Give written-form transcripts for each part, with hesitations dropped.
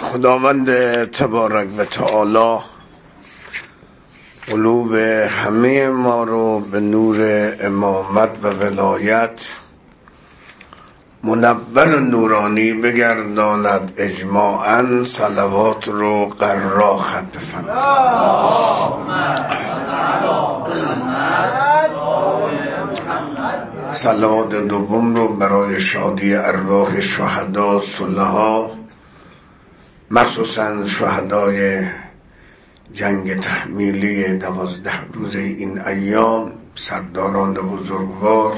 خداوند تبارک و تعالی قلوب همه ما رو به نور امامت و ولایت منور و نورانی بگرداند. اجماعاً صلوات رو قرا ختم بفرمایید. صلوات دوم رو برای شادی ارواح شهدا صلحا، مخصوصاً شهدای جنگ تحمیلی 12 روزه این ایام، سرداران بزرگوار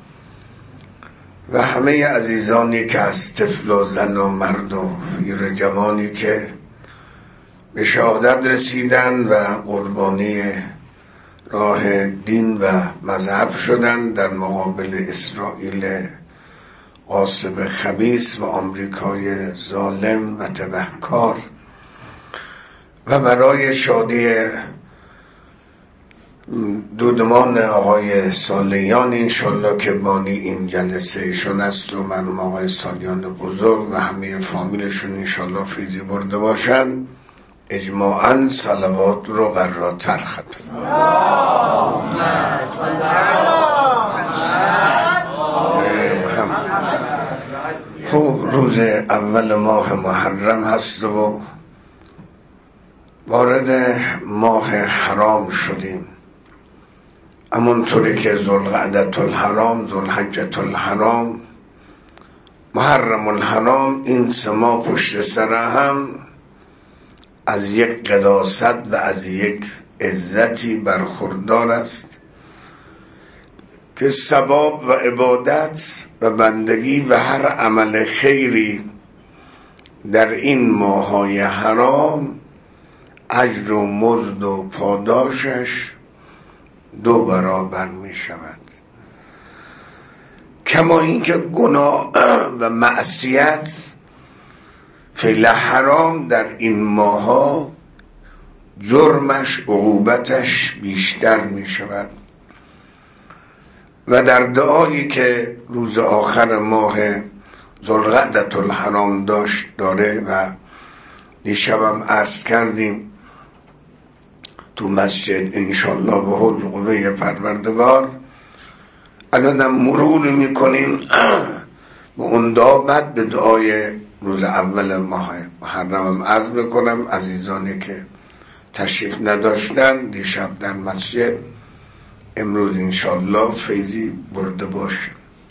و همه عزیزانی که از طفل و زن و مرد و پیر جوانی که به شهادت رسیدن و قربانی راه دین و مذهب شدن در مقابل اسرائیل غاصب خبیث و آمریکای ظالم و تبهکار، و برای شادی دودمان آقای سالیان انشالله که بانی این جلسه ایشون است و مرحوم آقای سالیان بزرگ و همه فامیلشون انشالله فیضی برده باشن. اجماعاً صلوات رو قراتر ختم. خب روز اول ماه محرم هست و وارد ماه حرام شدیم. همونطوری که ذوالقعدة الحرام، ذوالحجة الحرام، محرم الحرام، این سه ماه پشت سر هم از یک قداست و از یک عزتی برخوردار است که ثواب و عبادت و بندگی و هر عمل خیری در این ماه‌های حرام اجر و مزد و پاداشش 2 برابر می شود. کما اینکه گناه و معصیت فعل حرام در این ماها جرمش عقوبتش بیشتر می شود. و در دعایی که روز آخر ماه ذوالقعدة الحرام داره و دیشبم عرض کردیم تو مسجد انشالله به حول قوه پروردگار، الانم مرور میکنیم به اون دعا. بعد به دعای روز اول ماه محرمم عرض میکنم عزیزانی که تشریف نداشتن دیشب در مسجد امروز انشالله فیضی برده باشه.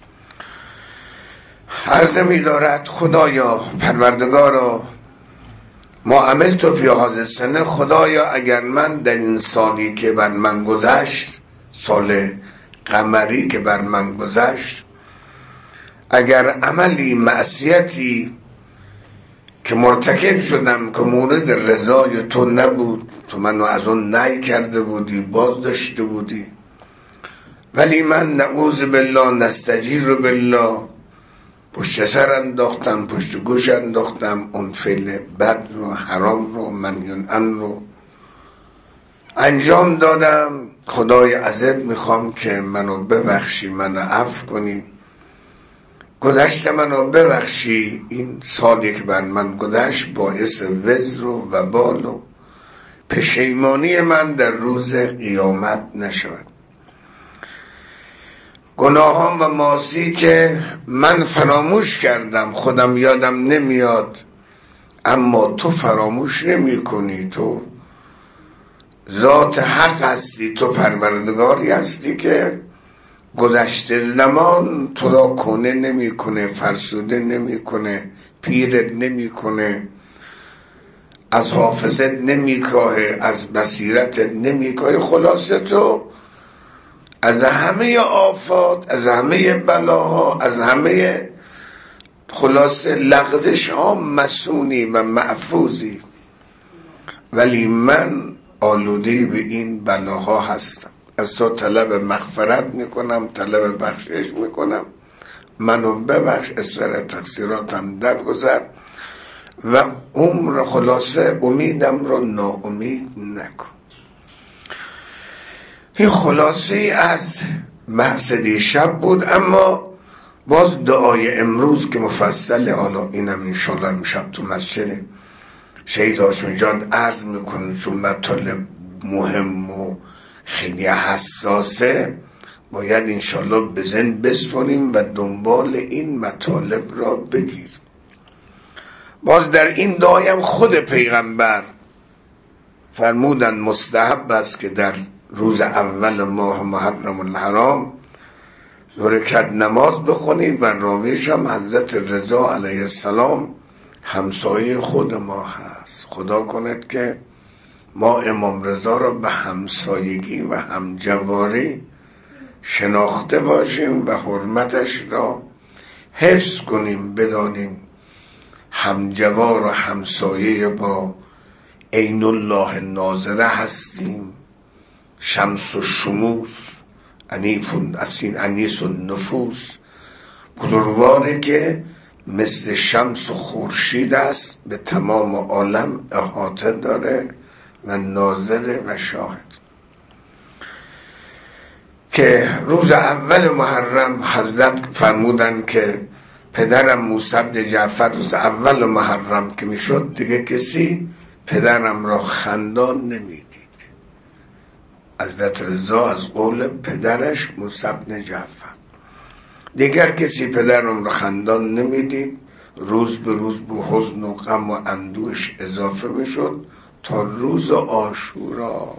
عرض می‌دارد خدایا پروردگارا ما عملت فی هذا السنه، خدایا اگر من در این سالی که بر من گذشت، سال قمری که بر من گذشت، اگر عملی معصیتی که مرتکب شدم که مورد رضای تو نبود، تو منو از اون نهی کرده بودی، باز داشته بودی، ولی من نعوذ بالله نستجیر بالله پشت سر انداختم، پشت گوش انداختم، اون فعل بد رو، حرام رو، منهی عنه رو انجام دادم. خدای ازت میخوام که منو ببخشی، منو عفو کنی، گذشت منو ببخشی. این سالی که بر من گذشت باعث وزر و وبال و پشیمانی من در روز قیامت نشود. گناهان و معاصی که من فراموش کردم، خودم یادم نمیاد، اما تو فراموش نمی کنی. تو ذات حق هستی، تو پروردگاری هستی که گذشته زمان تو را کنه نمی کنه، فرسوده نمی کنه، پیرت نمی کنه، از حافظت نمی کاهه، از بصیرتت نمی کاهه. خلاصه تو از همه آفات، از همه بلاها، از همه خلاصه لغزش ها مسونی و محفوظی، ولی من آلوده به این بلاها هستم. از تو طلب مغفرت میکنم، طلب بخشش میکنم، منو ببخش، از سر تقصیراتم درگذر و عمر خلاصه امیدم رو ناامید نکن. این خلاصه ای از بحث دیشب بود. اما باز دعای امروز که مفصله، حالا اینم انشالله امشب تو مسجد شهید هاشمی جان عرض میکنه چون مطالب مهم و خیلی حساسه باید انشالله به ذهن بسپاریم و دنبال این مطالب را بگیریم. باز در این دعایم خود پیغمبر فرمودن مستحب است که در روز اول ماه محرم الحرام 2 رکعت نماز بخونید و راویش هم حضرت رضا علیه السلام همسایه خود ما هست. خدا کند که ما امام رضا را به همسایگی و همجواری شناخته باشیم و حرمتش را حفظ کنیم، بدانیم همجوار و همسایه با عین الله ناظره هستیم. شمس و شموس انیس و نفوس، بزرگواری که مثل شمس و خورشید است، به تمام عالم احاطه داره و ناظر و شاهد. که روز اول محرم حضرت فرمودن که پدرم موسی بن جعفر روز اول محرم که میشد دیگه کسی پدرم را خندان نمیدید. حضرت رضا از قول پدرش موسی بن جعفر، دیگر کسی پدرم را خندان نمیدید. روز به روز به حزن و غم و اندوهش اضافه میشد تا روز عاشورا.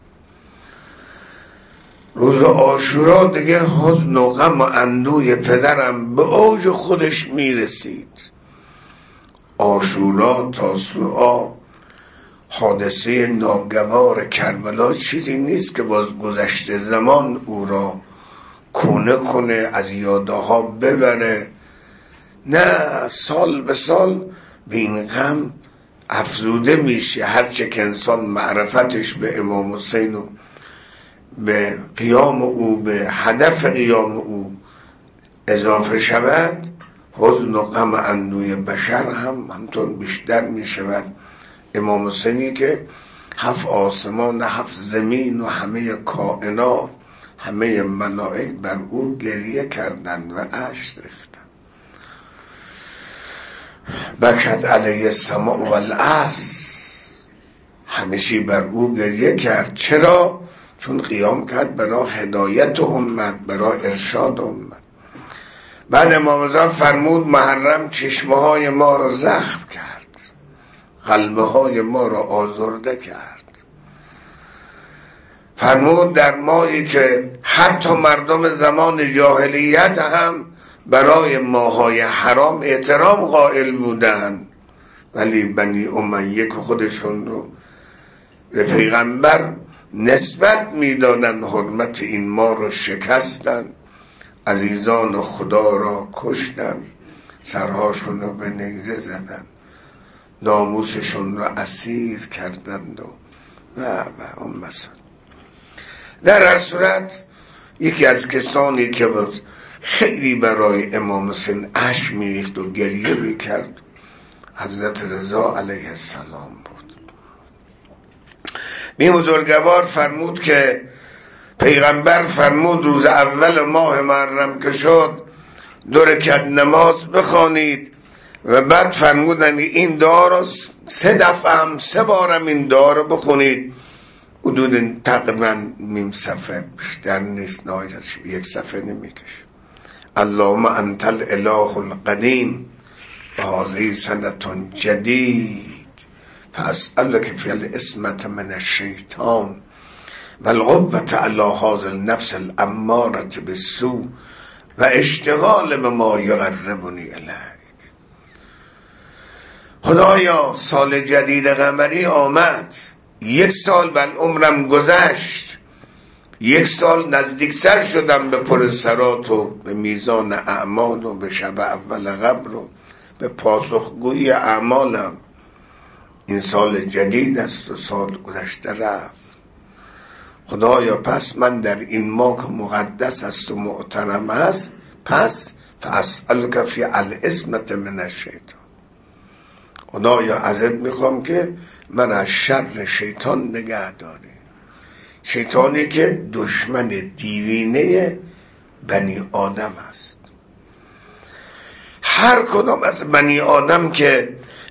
روز عاشورا دیگه حزن و غم و اندوه پدرم به اوج خودش میرسید. عاشورا تاسوعا، حادثه ناگوار کربلا چیزی نیست که باز گذشته زمان او را کونه کنه، از یادها ببره. نه، سال به سال به این غم افزوده میشه. هرچه که انسان معرفتش به امام حسین و به قیام او، به هدف قیام او اضافه شود، حزن و غم اندوی بشر هم همطور بیشتر می شود. امام حسینی که 7 آسمان، 7 زمین و همه کائنات، همه ملائک بر او گریه کردند و اشک ریختند. بکت علیه السماء والارض، همیشه بر او گریه کرد. چرا؟ چون قیام کرد برای هدایت امت، برای ارشاد امت. بعد امام رضا فرمود محرم چشمه های ما را زخم کرد، قلبه های ما را آزرده کرد. فرمود در ماهی که حتی مردم زمان جاهلیت هم برای ماهای حرام احترام قائل بودند، ولی بنی امیه که خودشون رو به پیغمبر نسبت میدادن، حرمت این ماه رو شکستن، عزیزان خدا را کشتن، سرهاشون رو به نیزه زدن، ناموسشون رو اسیر کردند و مثلا. در هر صورت یکی از کسانی که بود خیلی برای امام حسین اشک میریخت و گریه میکرد حضرت رضا علیه السلام بود. این بزرگوار فرمود که پیغمبر فرمود روز اول ماه محرم که شد 2 رکعت نماز بخوانید و بعد فرمودن این دعا را 3 دفعه هم 3 بارم این دعا را بخونید. حدود تقریبا نیم صفحه، بیشتر نیست، نهایتش 1 صفحه نمیکشه. اللهم انت الاله القدیم و هذه سنة جدید فاسألک فی العصمة من الشیطان و القوة علی هذا النفس الامارة بالسوء و اشتغال به ما یقربنی الیک. خدایا سال جدید قمری آمد، 1 سال بر عمرم گذشت، 1 سال نزدیک سر شدم به پرسرات و به میزان اعمال و به شب اول قبر و به پاسخگویی اعمالم. این سال جدید است و سال گذشته رفت. خدایا پس من در این ماه که مقدس است و محترم است، پس فاسألک فی العصمة من الشیطان. خدایا ازت میخوام که من از شر شیطان نگه داری. شیطانی که دشمن دیرینه بنی آدم است. هر کدام از بنی آدم که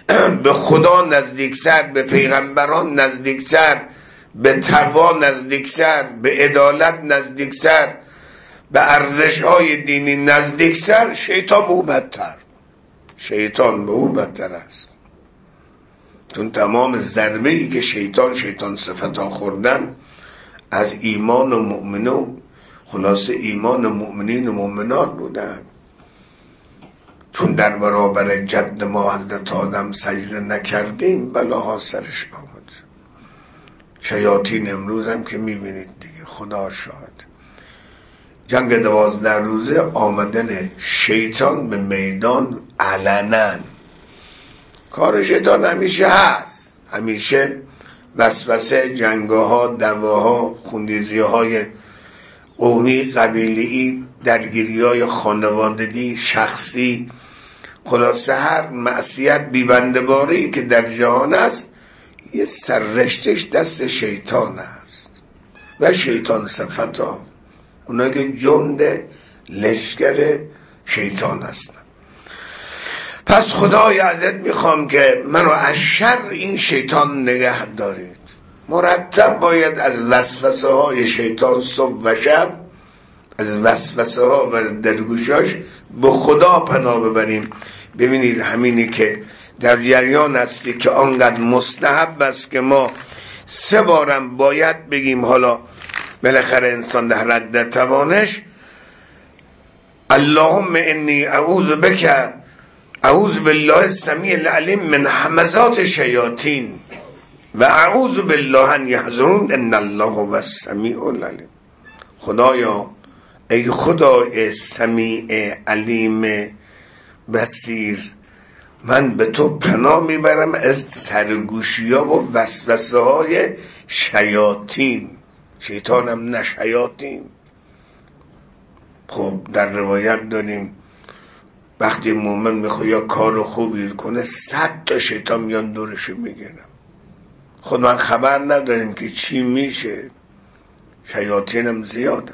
به خدا نزدیکتر، به پیغمبران نزدیکتر، به تقوا نزدیکتر، به عدالت نزدیکتر، به ارزش‌های دینی نزدیکتر، شیطان به او بدتر. شیطان به او بدتر است. چون تمام ضربه‌ای که شیطان صفتا خوردن از ایمان و مؤمنون، خلاصه ایمان و مؤمنین و مؤمنات بودن. چون در برابر جد ما حضرت آدم سجده نکردیم بلاها سرش آمد. شیاطین امروز هم که میبینید دیگه، خدا شاهد. جنگ 12 روزه آمدن شیطان به میدان علنا. کار شیطان همیشه هست، همیشه وسوسه، جنگاها، دواها، خونریزی‌های قومی، قبیله‌ای، درگیری‌های خانوادگی، شخصی، خلاصه هر معصیت بیبنده‌باری که در جهان است یه سررشتش دست شیطان است و شیطان صفتا، اونایی که جند لشکر شیطان هستن. پس خدای ازت میخوام که منو از شر این شیطان نگه دارید. مرتب باید از وسوسه های شیطان صبح و شب، از وسوسه ها و درگوشاش به خدا پناه ببریم. ببینید همینی که در جریان هستی که آنقدر مستحب است که ما 3 بارم باید بگیم، حالا بالاخره انسان در حد توانش، اللهم انی اعوذ بک، اعوذ بالله السمیع العلیم من همزات الشیاطین و اعوذ بالله ان یحضرون ان الله هو السمیع العلیم. خدایا، ای خدای سمیع علیم بصیر، من به تو پناه میبرم از سرگوشی ها و وسوسه های شیاطین. شیطانم نه شیاطین. خب در روایت داریم وقتی مومن میخواد یا کار خوبی کنه 100 تا شیطان میان دورشو میگیرن. خود من خبر نداریم که چی میشه. شیاطینم زیادن،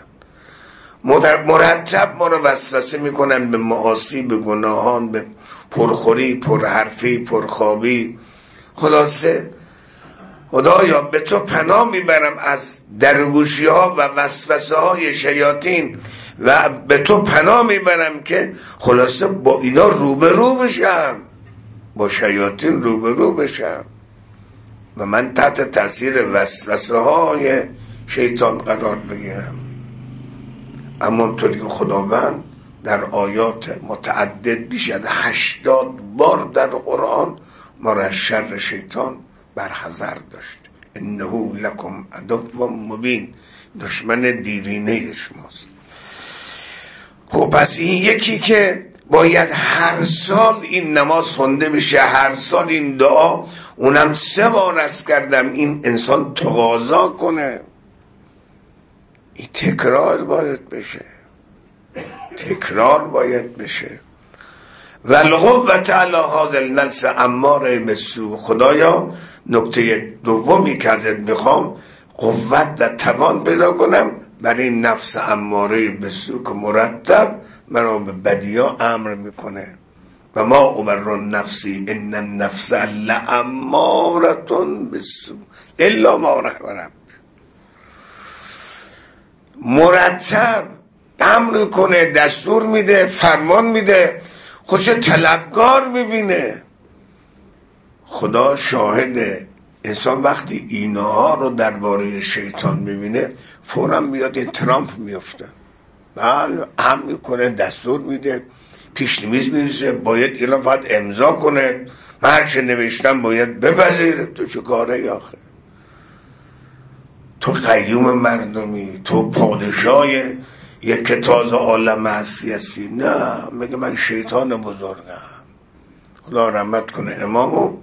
مرتب ما رو وسوسه میکنن به معاصی، به گناهان، به پرخوری، پرحرفی، پرخوابی. خلاصه خدایا به تو پناه میبرم از درگوشی ها و وسوسه های شیاطین و به تو پناه میبرم که خلاصه با اینا روبرو بشم، با شیاطین روبرو بشم و من تحت تاثیر وسوسه های شیطان قرار بگیرم. اما اونطوری که خداوند در آیات متعدد بیش از 80 بار در قرآن ما را از شر شیطان برحذر داشت. انه لکم عدو مبین، دشمن دیرینه شماست. خب پس این یکی که باید هر سال این نماز خونده بشه، هر سال این دعا، اونم 3 بار است کردم، این انسان تقاضا کنه. این تکرار باید بشه، تکرار باید بشه. والقوة علی هذا النفس اماره بالسوء. خدایا نکته دومی که ازت میخوام قوت و توان پیدا کنم برای این نفس اماره بالسوء که مرتب مرا به بدیا امر میکنه. و ما ابر نفسی ان النفس لاماره بالسوء الا ما رحم ربی. مرتب امر کنه، دستور میده، فرمان میده، خودش طلبکار میبینه. خدا شاهده. انسان وقتی اینها رو درباره شیطان میبینه فوراً میاد این ترامپ میفته. بله، امر میکنه، دستور میده، پیشنویس می‌نویسه، باید ایران فقط امضا کنه، من هرچه نوشتم باید بپذیره. تو چه کاره آخه؟ تو قیوم مردمی، تو پادشاه یک تازه عالم هستی. نه، میگه من شیطان بزرگم. خدا رحمت کنه امامو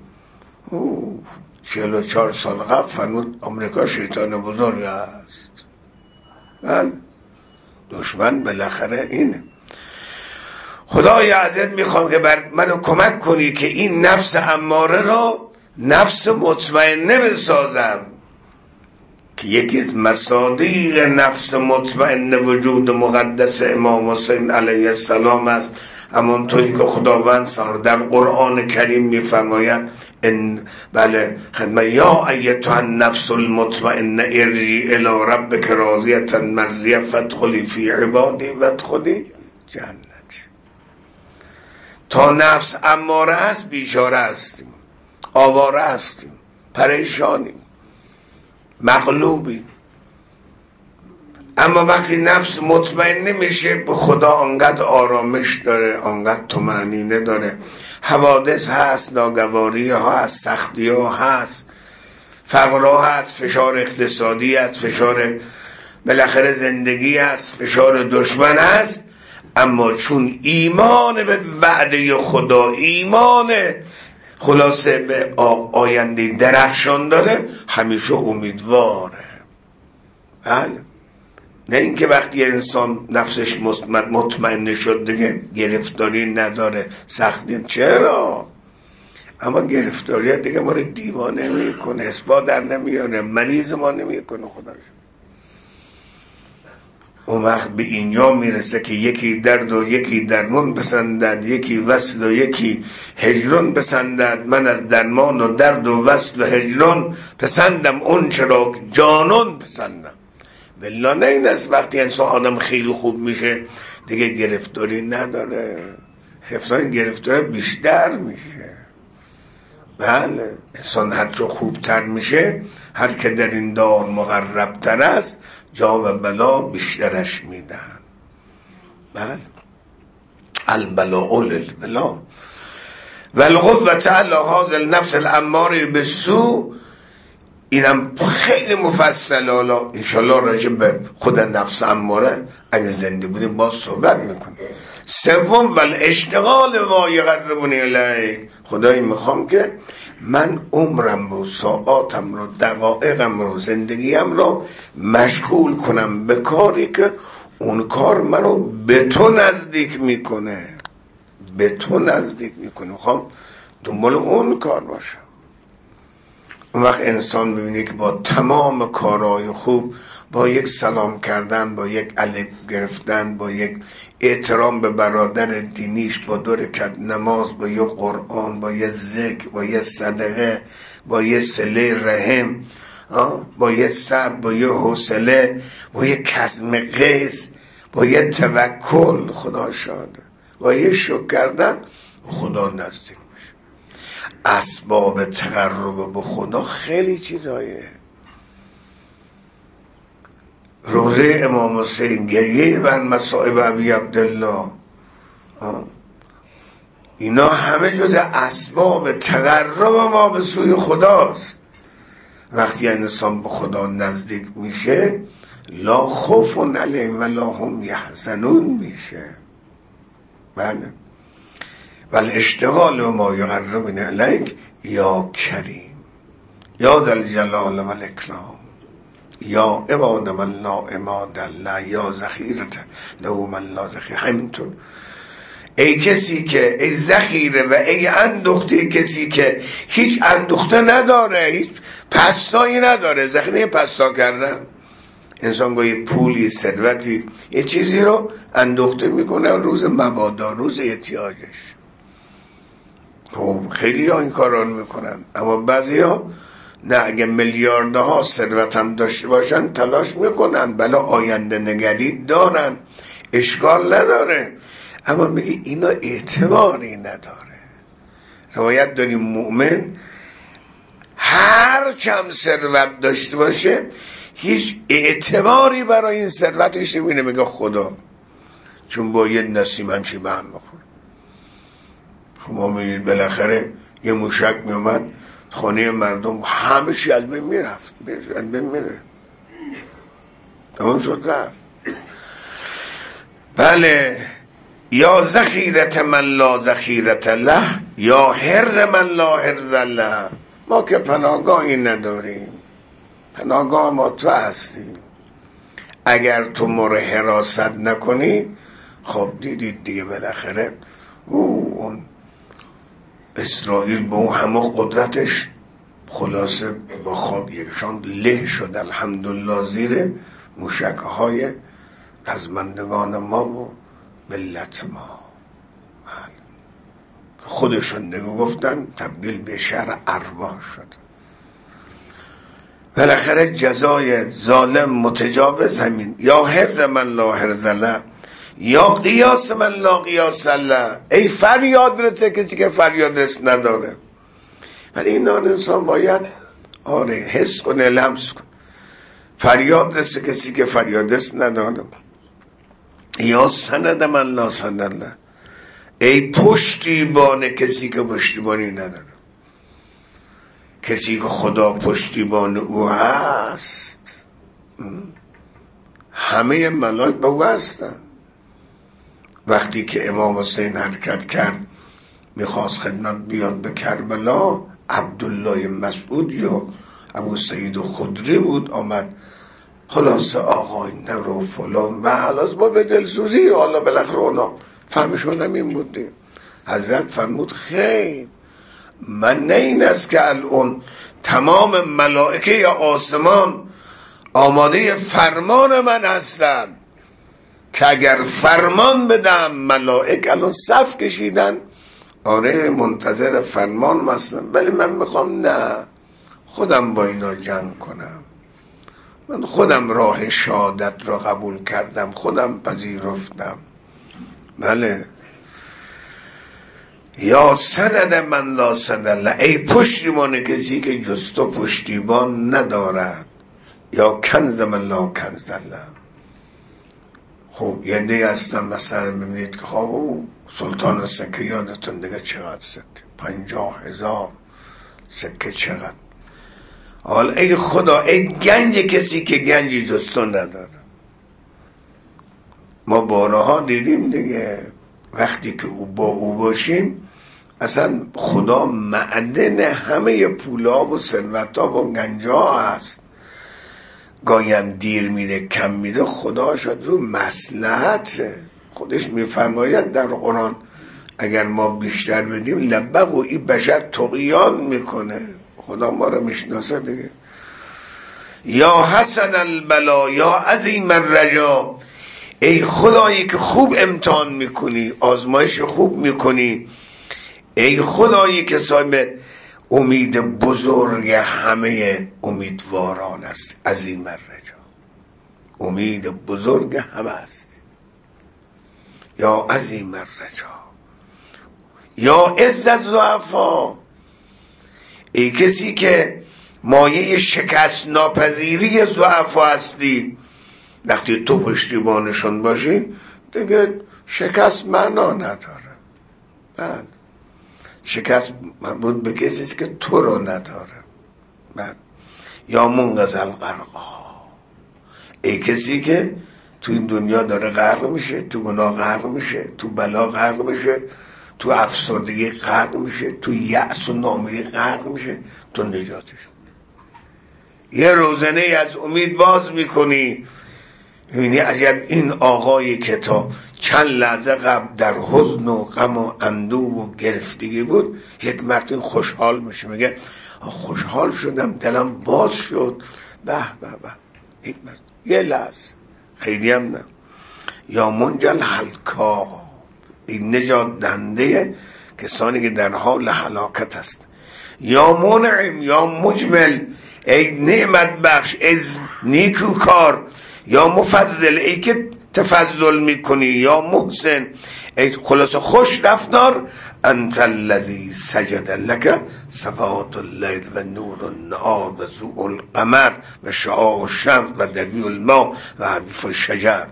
44 سال قبل فرمود آمریکا شیطان بزرگ است. من دشمن بالاخره اینه. خدای ازت میخوام که بر منو کمک کنی که این نفس اماره را نفس مطمئنه بسازم، که یکی از مصادیق نفس مطمئن وجود مقدس امام حسین علیه السلام است. همونطوری که خداوند در قرآن کریم میفرماید بله خدمت یا ایتها النفس المطمئنه ارجعی الی ربک راضیة مرضیة فادخلی فی عبادی وادخلی جنتی. تا نفس اماره است بیچاره هستیم، آواره هستیم، پریشانیم، مغلوبیم. اما وقتی نفس مطمئنه میشه به خدا آنقدر آرامش داره، آنقدر طمأنینه داره. حوادث هست، ناگواری ها هست، سختی ها هست، فقر هست، فشار اقتصادی هست، فشار بالاخره زندگی هست، فشار دشمن هست، اما چون ایمان به وعده خدا، ایمان خلاصه به آینده درخشان داره، همیشه امیدواره. بله، نه اینکه وقتی انسان نفسش مطمئن شد دیگه گرفتاری نداره، سختی چرا؟ اما گرفتاری دیگه ما رو دیوانه میکنه، اثبات در نمیاره، مریض ما نمیکنه خداش. اون وقت به اینجا میرسه که یکی درد و یکی درمان پسندد، یکی وصل و یکی هجران پسندد. من از درمان و درد و وصل و هجران پسندم اون چرا جانان پسندم. والله نه این است وقتی انسان آدم خیلی خوب میشه دیگه گرفتاری نداره، گرفتاری بیشتر میشه. بله، انسان هر چه خوبتر میشه، هر که در این دار مقربتر است، جا و بلا بیشترش میدن. بله، البلاء للبلا والقوة علی هذا النفس الاماره بالسوء. اینم خیلی مفصل، حالا انشالله راجع به خود نفس اماره اگه زنده بودیم باز صحبت میکنیم. سوم والاشتغال ما یقربونی الیک. خدایی میخوام که من عمرم رو، ساعاتم رو، دقایقم رو، زندگیم رو مشغول کنم به کاری که اون کار منو به تو نزدیک میکنه، به تو نزدیک میکنه. میخوام دنبال اون کار باشم. اون وقت انسان میبینه که با تمام کارهای خوب، با یک سلام کردن، با یک الف گرفتن، با یک احترام به برادر دینیش، با 2 رکعت نماز، با یک قرآن، با یک ذکر، با یک صدقه، با یک صله رحم، با یک صبر، با یک حوصله، با یک کظم غیظ، با یک توکل، خدا شاده، با یک شکر کردن، خدا نزدیک. اسباب تقرب به خدا خیلی چیزایه. روزه امام حسین، گریه و مصائب ابی عبدالله، اینا همه جز اسباب تقرب ما به سوی خداست. وقتی انسان به خدا نزدیک میشه، لا خوف علیهم ولا هم یحزنون میشه. بله، والاشتغال ما یقربنی الیک یا کریم یا ذا الجلال والاکرام یا عباد من لا عماد له یا ذخیرة له من لا ذخیره. همینطور ای کسی که، ای ذخیره و ای اندوخته کسی که هیچ اندوخته نداره، هیچ پستایی نداره. ذخیره پستا کردن، انسان با یه پولی، ثروتی، یه چیزی رو اندوخته میکنه روز مبادا، روز احتیاجش. خیلی ها این کار رو میکنن، اما بعضی ها نه، اگه میلیاردها ثروت هم داشته باشن تلاش میکنن، بلا آینده نگری دارن، اشکال نداره، اما میگه اینا اعتباری نداره. روایت داریم مؤمن هر چم ثروت داشته باشه هیچ اعتباری برای این ثروتش نمیبینه، میگه خدا، چون با یه نسیم همچی به هم بخور. شما میدید بالاخره یه موشک میومد خانه مردم، همه چی از بین میرفت، از بین میره، تمام شد رفت. بله، یا ذخیرت من لا ذخیرت له یا حرز من لا حرز له. ما که پناهگاهی نداریم، پناهگاه ما تو هستی. اگر تو ما رو حراست نکنی، خب دیدید دیگه بالاخره اون اسرائیل با اون همه قدرتش خلاصه با خاک یکشان له شد، الحمدلله، زیر موشک‌های رزمندگان ما و ملت ما. خودشون نگو گفتن تبدیل به شهر ارواح شد. بالاخره جزای ظالم متجاوز همین، یا حرز من لا حرز له، یا قیاس من لا قیاس له. ای فریاد رسه کسی که فریاد رس نداره. ولی این انسان باید حس کنه، لمس کنه. فریاد رسه کسی که فریاد رس نداره. یا سند من لا سند له، ای پشتیبان کسی که پشتیبانی نداره. کسی که خدا پشتیبان او هست، همه ملائکه به او هستن. وقتی که امام حسین حرکت کرد میخواست خدمت بیاد به کربلا، عبدالله مسعود یا ابو سعید خدری بود آمد، خلاصه آقای نرو فلان و خلاص با به دلسوزی. حالا بالاخره اونا فهمشونم این بود دیگه. حضرت فرمود خیر، من نه این است که الان تمام ملائکه یا آسمان آماده فرمان من هستن که اگر فرمان بدم ملائکه الان صف کشیدن منتظر فرمان هستن، ولی من میخوام نه، خودم با اینا جنگ کنم. من خودم راه شهادت را قبول کردم، خودم پذیرفتم. بله. یا سند من لا سند له، ای پشتیبان کسی که جز تو پشتیبان ندارد. یا کنز من لا کنز له. خب یه دی هستم مثلا ببینید که خب سلطان سکه یادتون دیگه چقدر سکه، 50,000 سکه چقدر. حالا ای خدا، ای گنج کسی که گنجی جز تو نداره. ما بارها دیدیم دیگه، وقتی که با او باشیم اصلا خدا معدن همه پولا و ثروت‌ها و گنج‌ها هست. گاهی دیر میده کم میده، خدا شد رو مصلحت خودش میفرماید در قرآن اگر ما بیشتر بدیم لبق و این بشر طغیان میکنه. خدا ما رو میشناسه دیگه. یا حسن البلا یا عظیم الرجا، ای خدایی که خوب امتحان میکنی، آزمایش خوب میکنی، ای خدایی که صاحب امید بزرگ همه امیدواران است. عظیم الرجا، امید بزرگ همه است. یا عظیم الرجا یا عز الضعفا، ای کسی که مایه شکست ناپذیری ضعفا هستی. وقتی تو پشتیبانشون باشی دیگه شکست معنا نداره. بله، شکست مربوط به کسی که تو رو نداره. بله. یا منقذ الغرقا، ای کسی که تو این دنیا داره غرق میشه، تو گناه غرق میشه، تو بلا غرق میشه، تو افسردگی غرق میشه، تو یأس و ناامیدی غرق میشه، تو نجاتش. یه روزنه از امید باز میکنی، یعنی عجب این آقایی که تا چند لحظه قبل در حزن و غم و اندوه و گرفتگی بود، یک مرتبه خوشحال میشه، میگه خوشحال شدم، دلم باز شد، به به به. یک مرتبه یه لحظه، خیلی هم نه. یا منجل هلکا، این نجات دهنده کسانی که در حال هلاکت است. یا منعم یا مجمل، ای نعمت بخش، از نیکوکار. یا مفضل، ای که تفضل میکنی. یا محسن، ای خلاص خوش رفتار. انت الذی سجد لك سواد اللیل و نور النهار و ضوء القمر و شعاع الشمس و دبیع الماء و حبیب الشجر.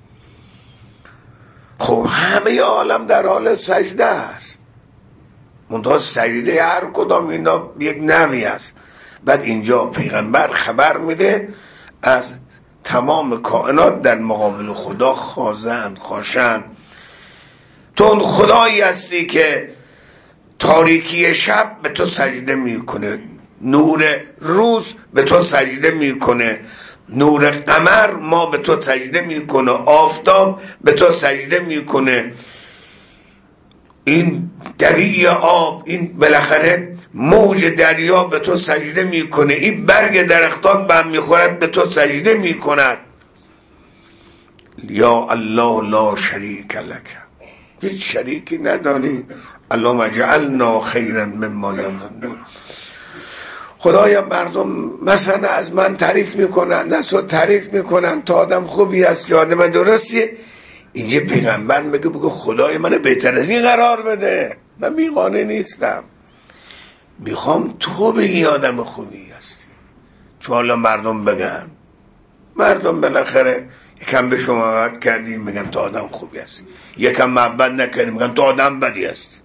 خب همه عالم در حال سجده است، منتها سجده هر کدام اینا یک نوعی است. بعد اینجا پیغمبر خبر میده از تمام کائنات در مقابل خدا خاضعند، خاشعند. تو اون خدایی هستی که تاریکی شب به تو سجده میکنه، نور روز به تو سجده میکنه، نور قمر ما به تو سجده میکنه، آفتاب به تو سجده میکنه، این دوی آب، این بالاخره موج دریا به تو سجده میکنه، این برگ درختان به هم میخورد به تو سجده میکند. یا الله لا شریک لک، هیچ شریکی نداری. اللهم اجعلنا خیرا مما یظنون. خدایا مردم مثلا از من تعریف میکنن، نسو تعریف میکنن تو آدم خوبی هستی، آدم درستی. اینجا پیغمبر میگه بگو خدای منو بهتر از این قرار بده، من بیگانه نیستم، میخوام تو بگی آدم خوبی هستی. چون حالا مردم بگن، مردم بالاخره یکم به شما محبت کردیم میگن تو آدم خوبی هستی، یکم محبت نکردیم میگن تو آدم بدی هستی.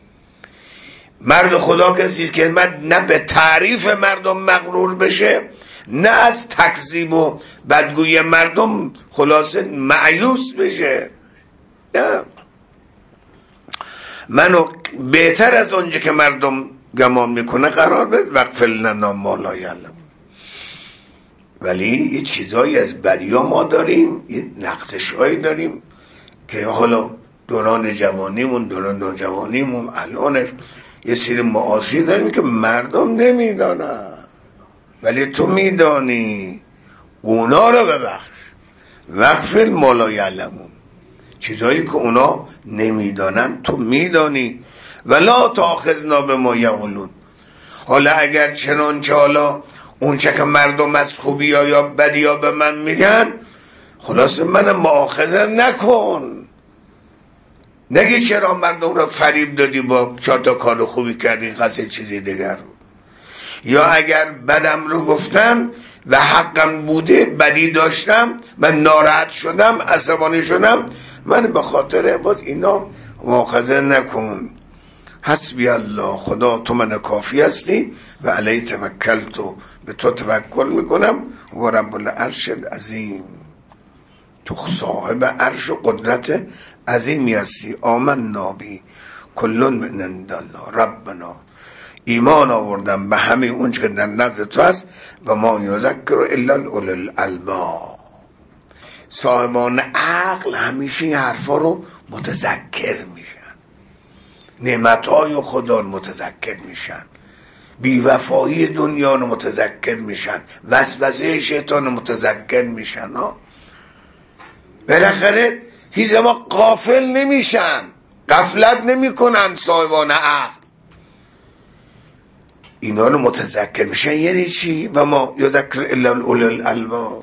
مرد خدا کسی است که نه به تعریف مردم مغرور بشه، نه از تکذیب و بدگویی مردم خلاصه مایوس بشه. نه، منو بهتر از اونجا که مردم گمان میکنه قرار بده. واغفر لنا ما لا یعلمون. ولی یه چیزایی از بدیا ما داریم، یه نقصشایی داریم که حالا دوران جوانیمون، دوران نوجوانیمون، الانش یه سری معاصی داریم که مردم نمیدانن، ولی تو میدانی. اونا رو ببخش. واغفر ما لا یعلمون. چیزایی که اونا نمیدانن تو میدانی. ولا تأخذنا بما یقولون. حالا اگر چنانچه حالا اونچه که مردم از خوبی یا بدی ها به من میگن، خلاص من مؤاخذه نکن. نگی چرا مردم رو فریب دادی با 4 تا کار خوبی کردی قصد چیزی دیگر رو. یا اگر بدم رو گفتن و حقم بوده، بدی داشتم، من ناراحت شدم، عصبانی شدم، من به خاطر باز اینا مؤاخذه نکن. حسبی الله، خدا تو من کافی هستی و علیه توکلت، به تو توکل میکنم و رب العرش عظیم، تو صاحب عرش و قدرت عظیمی هستی. آمنا بی کل من عند الله ربنا. ایمان آوردم به همه اون که در نزد تو است و ما یذکر الا اولو الالباب. صاحبان عقل همیشه این حرفا رو متذکر میشن، نعمتهای خدا رو متذکر میشن، بیوفایی دنیا رو متذکر میشن، وسوسه شیطان رو متذکر میشن. بالاخره هیچ ما غافل نمیشن، غفلت نمیکنن صاحبان عقل، اینا رو متذکر میشن. یعنی چی؟ و ما یذکر الا اولو الالباب.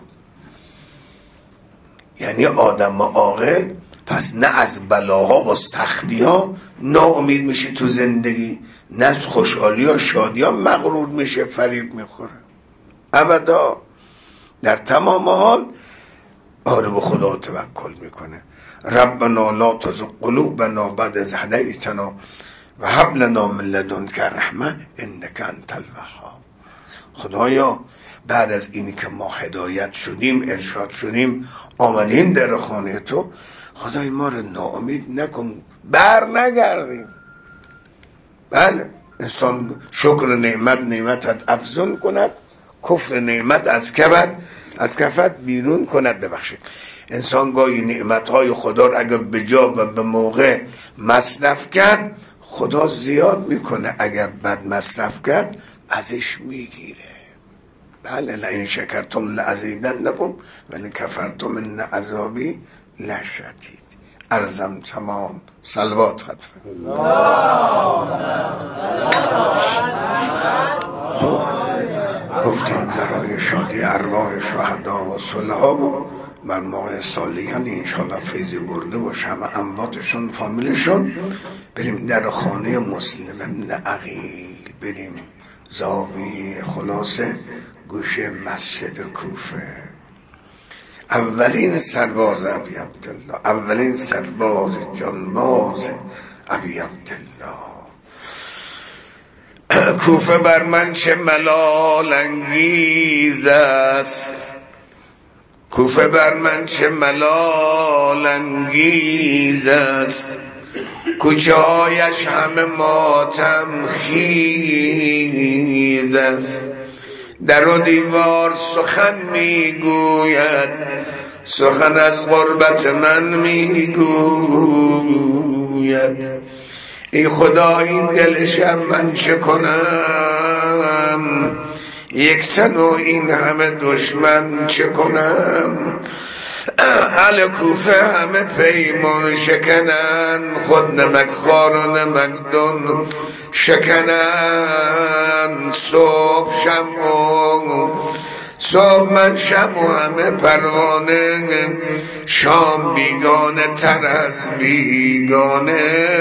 یعنی آدم عاقل پس نه از بلاها و سختی ها ناامید میشه تو زندگی، نه از خوشحالی ها شادی ها مغرور میشه، فریب میخوره، ابدا. در تمام حال آره به خدا توکل میکنه. ربنا لا تزغ قلوبنا بعد اذ هدیتنا و هب لنا من لدنک رحمه انک انت الوهاب. خدایا بعد از اینی که ما هدایت شدیم، ارشاد شدیم، آمدیم در خانه تو، خدای ما رو ناامید نکن، بر نگردیم. بله، انسان شکر نعمتت افزون کند، کفر نعمت از کفت بیرون کند. ببخشید، انسان گاهی نعمتهای خدا رو اگر به جا و به موقع مصرف کرد، خدا زیاد میکنه، اگر بد مصرف کرد ازش میگیره. بله، لئن شکرتم لازیدنکم و لئن کفرتم ان عذابی لشدید. عرضم تمام. صلوات گفتیم برای شادی ارواح شهدا و صلحا و بر موقع سالیان انشاءالله فیضی برده باشه همه امواتشون، فامیلشون. بریم در خانه مسلم ابن عقیل، بریم زاویه خلاصه گوشه مسجد کوفه. اولین سرباز ابی عبدالله، اولین سرباز جانباز ابی عبدالله. کوفه بر من چه ملال انگیز است، کوفه بر من چه ملال انگیز است، کوچه هایش همه ماتم خیز است. در و دیوار سخن میگوید، سخن از غربت من میگوید. ای خدا این دلشم من چه کنم، یک تن و این همه دشمن چه کنم. اهل کوفه همه پیمان شکنن، خود نمک خوار و نمکدان شکنن. صبح من شمع و همه پروانه، شام بیگانه تر از بیگانه.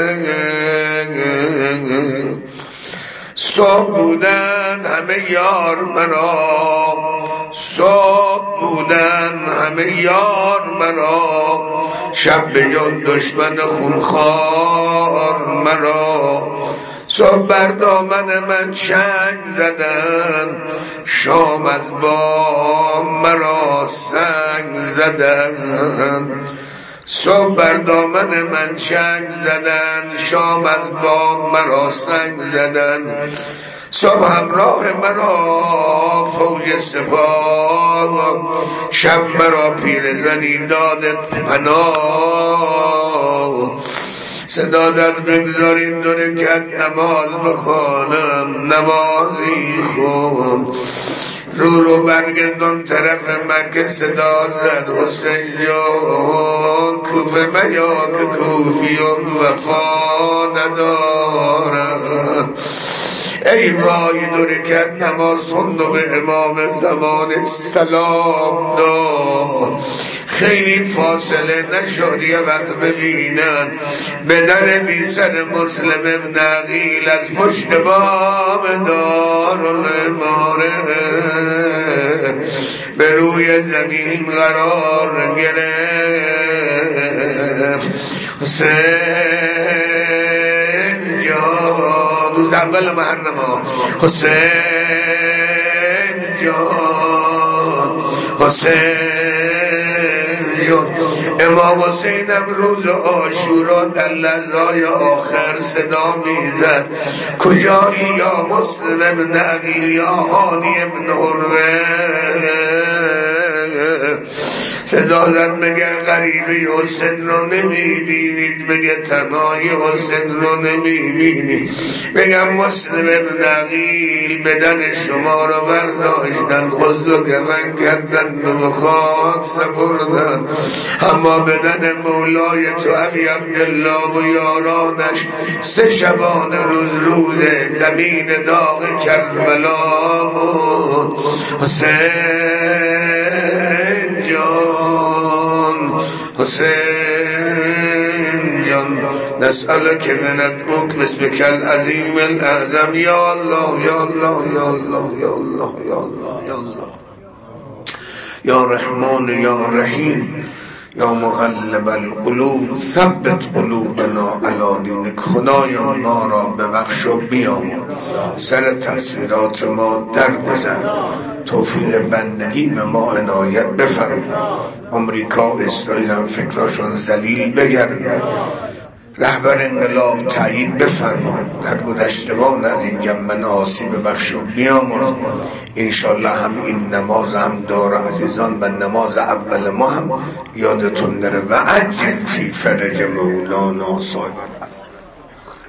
صبح بودن همه یار مرا، صبح بودن همه یار مرا، شب به جان دشمن خونخوار مرا. صبح بر دامن من چنگ زدن، شام از بام مرا سنگ زدن. صبح بر دامن من چنگ زدن، شام از بام مرا سنگ زدن. صبح همراه مرا فوج سپاه، شب مرا پیرزنی داد پناه. صدا زد بگذارین دو رکعت نماز بخوانم، نمازی خون رو برگردان طرف مکه. صدا زد حسین جان کوفه میا که کوفیون وفا ندارن. ای وای دو رکعت نماز خوند و به امام زمان سلام داد. خیلی فاصله نشد یه وقت ببینن بدن بی سر مسلم ابن عقیل از پشت بام دارالاماره به روی زمین قرار گرفت. حسین جان روز اول محرم ها، حسین جان حسین جان. امام حسین روز عاشورا در لحظه‌های آخر صدا میزد کجایی یا مسلم ابن عقیل یا هانی ابن عروه. صدا زد مگه غریبه حسین رو نمیبینید، مگه تنهای حسین رو نمیبینید. بگم مسلم ابن عقیل بدن شما رو برداشتن، غسل و کفن کردن و به خاک سپردن، اما بدن مولای تو ابی عبدالله و یارانش 3 شبانه روز زمین داغ کربلا بود. حسین جان حسین جان نسألك من ادعوك باسمك العظیم الاعظم یا الله یا الله یا الله یا الله یا الله یا الله یا رحمان یا رحیم یا مقلب القلوب ثبت قلوبنا علی دینک. خدایا ما را ببخش و بیامرز، سر تقصیرات ما درگذر، توفیق بندگی به ما عنایت بفرما. امریکا و اسرائیل هم فکراشون ذلیل بگردن، رهبر انقلاب تایید بفرما، در گذشتگان از این جمع معاصی ببخش و بیامرز. انشالله هم این نماز هم دار عزیزان و نماز اول ما هم یادتون نره. و عجل فی فرج مولانا صاحب